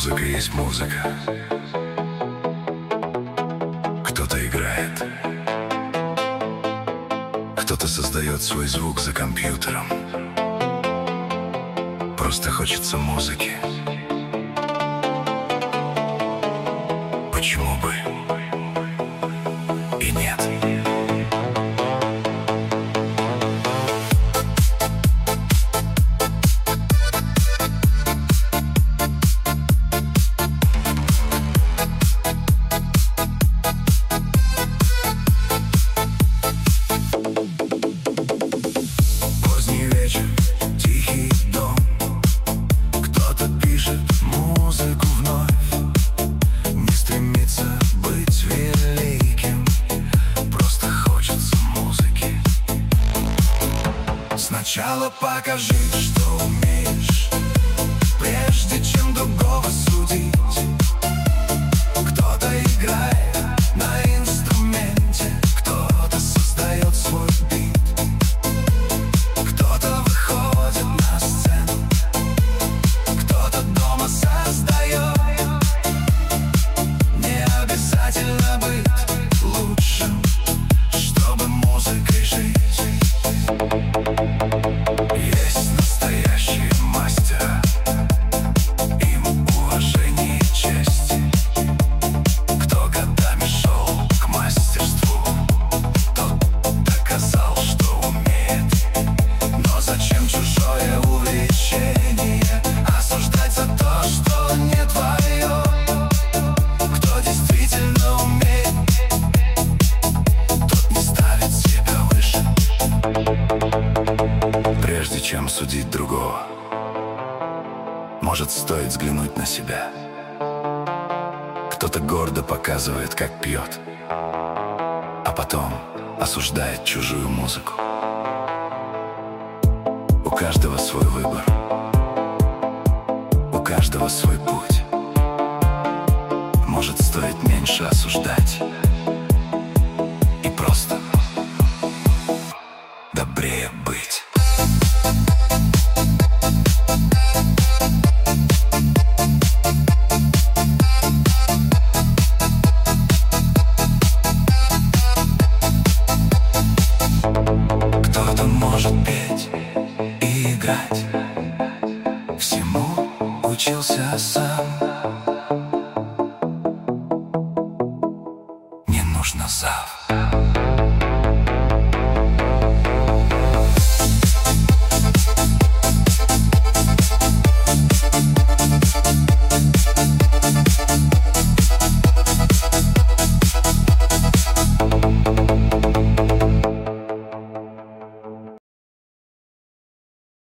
Музыка есть музыка. Кто-то играет, кто-то создает свой звук за компьютером. Просто хочется музыки. Почему бы и нет? Поздний вечер, тихий дом. Кто-то пишет музыку вновь. Не стремится быть великим, просто хочется музыки. Сначала покажи, что умеешь, прежде чем другого судить. Кто-то играет на инструменте, кто-то создает свой бит, кто-то выходит на сцену, кто-то дома создает. Не обязательно быть лучшим, чтобы музыкой жить. Есть настоящие мастера, им уважение и честь. Кто годами шел к мастерству, тот доказал, что умеет. Но зачем чужое увлечение осуждать за то, что не твое? Кто действительно умеет, тот не ставит себя выше. Прежде чем судить другого, может, стоит взглянуть на себя. Кто-то гордо показывает, как пьет, а потом осуждает чужую музыку. У каждого свой выбор, у каждого свой путь. Может, стоит меньше осуждать и просто добрее быть. Кто-то может петь и играть,